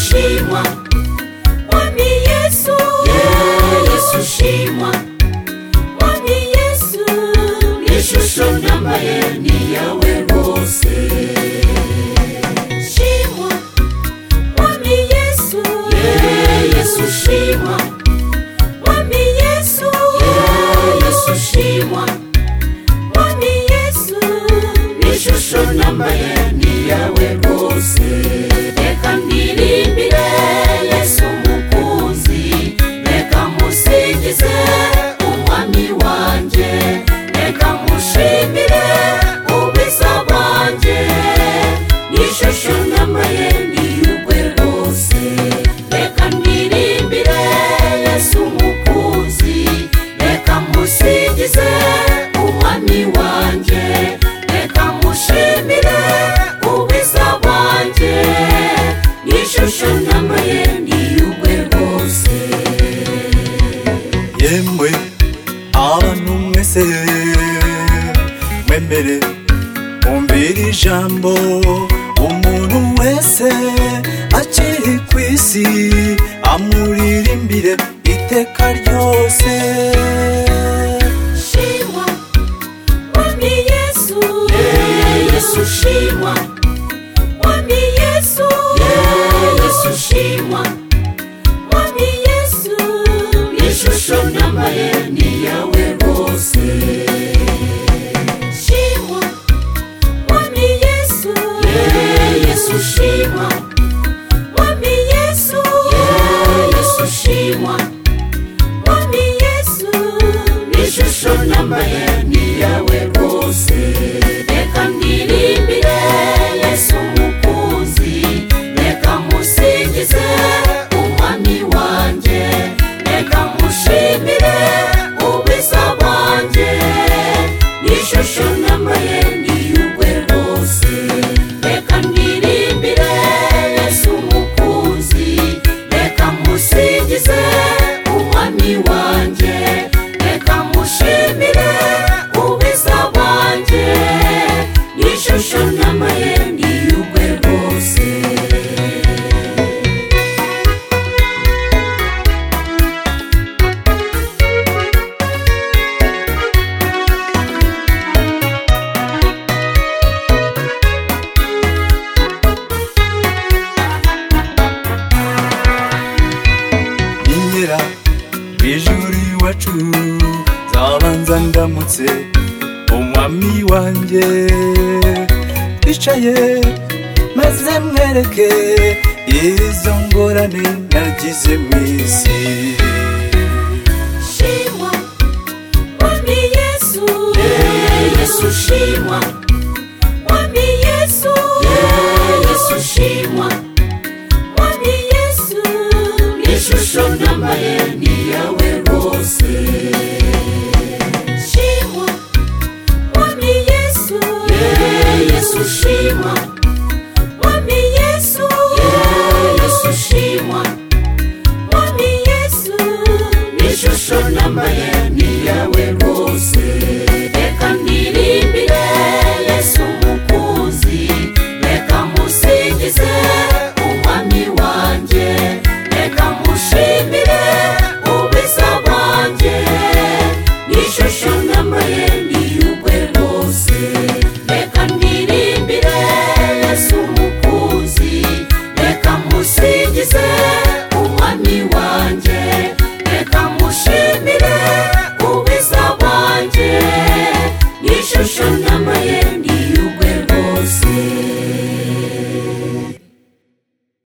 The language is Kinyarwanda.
shimwa Mwami Yesu Yesu shimwa Mwami Yesu Ishusho nambaye ni yawe rwose Shimwa Mwami Yesu Yesu shimwa Mwami Yesu Yesu shimwa Mwami Yesu Ishusho nambaye ni yawe rwose Reka ndirimbire Yesu mukunzi Reka musingize umwami wanje Reka mushimire ubwiza bwanje Ishusho nambaye ni yawe rwose Reka ndirimbire Yesu mukunzi Reka musingize umwami wanje Reka mushimire ubwiza bwanje Ishusho nambaye ni yawe rwose Yemwe abantu mwese mwemere umvira ijambo umuntu wese akiri ku isi amuririmbire iteka ryose Shimwa Mwami Yesu Yesu shimwa Mwami Yesu Yesu shimwa Mwami Yesu Ishusho nambaye ni yawe rwose Shimwa Mwami Yesu Yesu shimwa Mwami Yesu Yesu shimwa Mwami Yesu Ishusho nambaye ni yawe rwose Reka ndirimbire Yesu mukunzi Reka musingize umwami wanje Reka mushimire ubwiza bwanje Ishusho nambaye ni yawe rwose Reka ndirimbire Yesu mukunzi Reka musingize umwami wanje Reka mushimire ubwiza bwanje Ishusho nambaye ni yawe rwose Inyera ijuru iwacu zabanza ndamutse umwami wanjye Twicaye maze mwereke izo ngorane nagize mu isi Shimwa Mwami Yesu Yesu shimwa